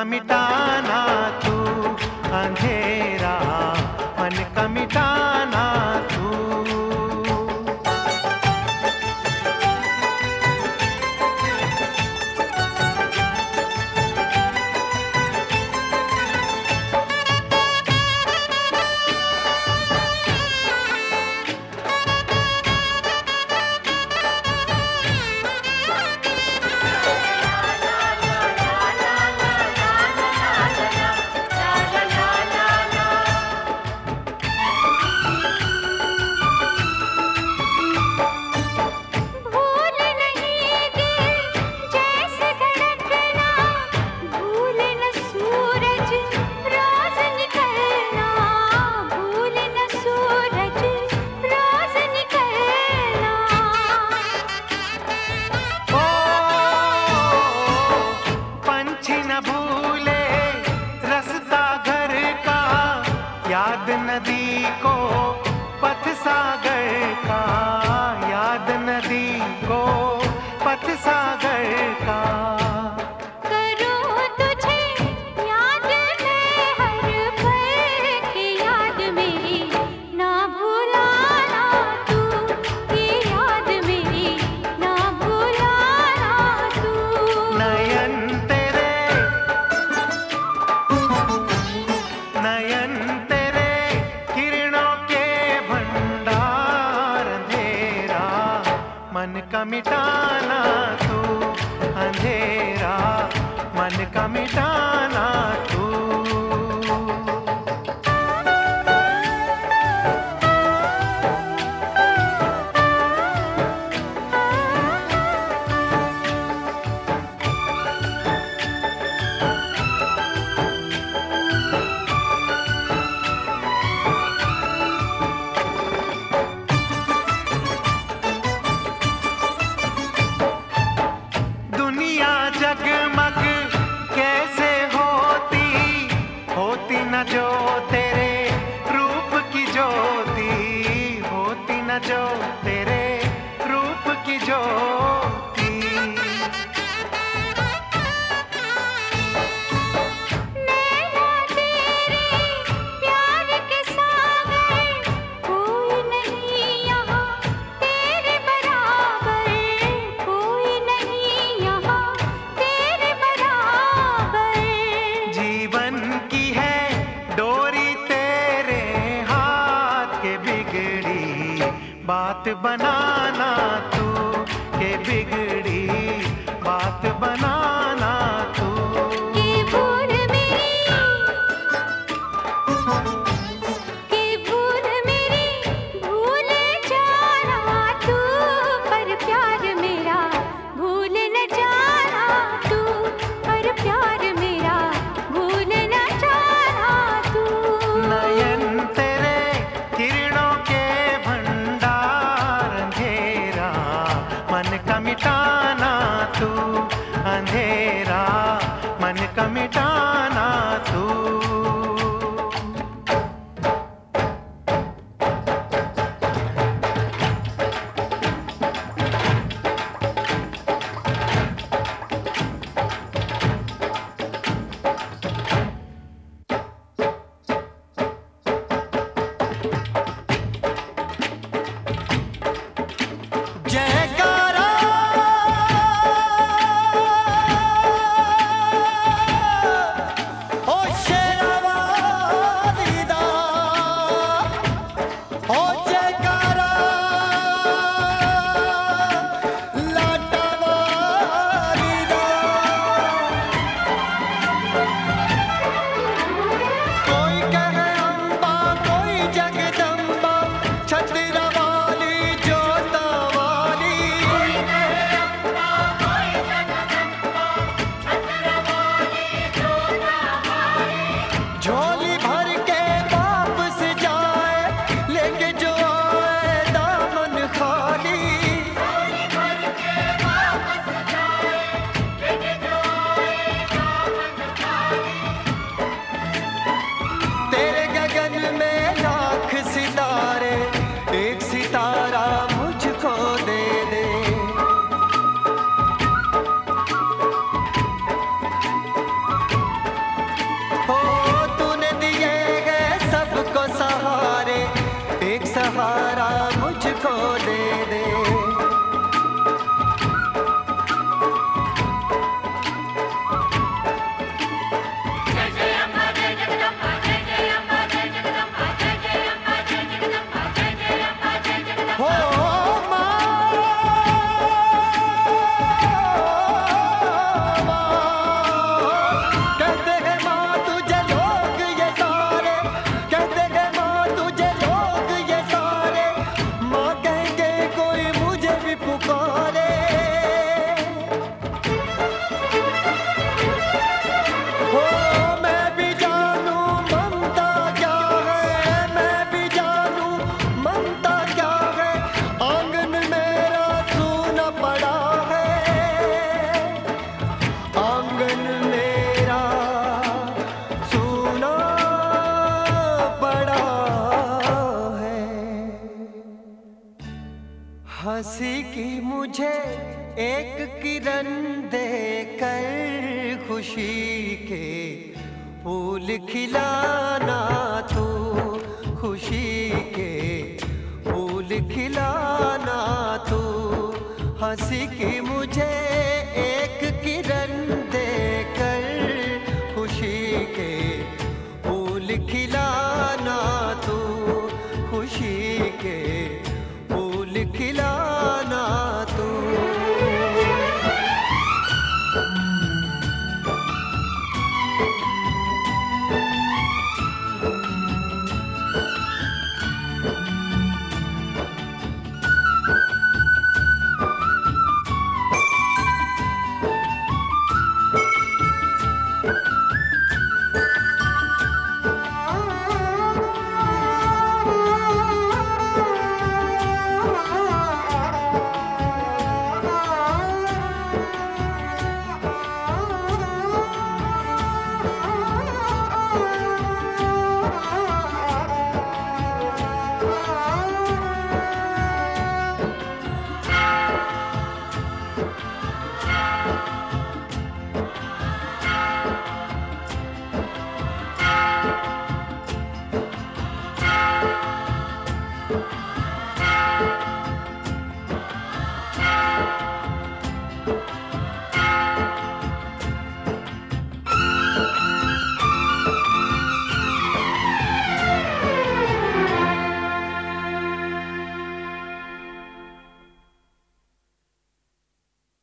का मिटाना तू, अंधेरा मन का मिटाना तू। याद नदी को पथ सागर का, याद नदी को पथ सागर का। करूं तुझे याद मैं हर पल की याद मेरी ना भुलाना तू, ये याद मेरी ना भुलाना तू। नयन तेरे, नयन मन का मिटाना तू, अंधेरा मन का मिटाना तू। जगमग कैसे होती, होती न जो तेरे रूप की ज्योति, होती न जो तेरे रूप की ज्योति। नैना तेरे प्यार के सागर, कोई नहीं यहाँ तेरे बराबर, कोई नहीं यहाँ बात बनाना तू, के बिगड़ी बात बनाना तू। के भूल मेरी, के भूल मेरी भूल जाना तू, पर प्यार मेरा भूल न जाना तू, पर प्यार मेरा भूल न जाना तू। नयन तेरे किरणों के मन का मिटाना तू, अंधेरा हंसी की मुझे एक किरण दे कर खुशी के फूल खिलाना तू, खुशी के फूल खिलाना तू। हंसी की मुझे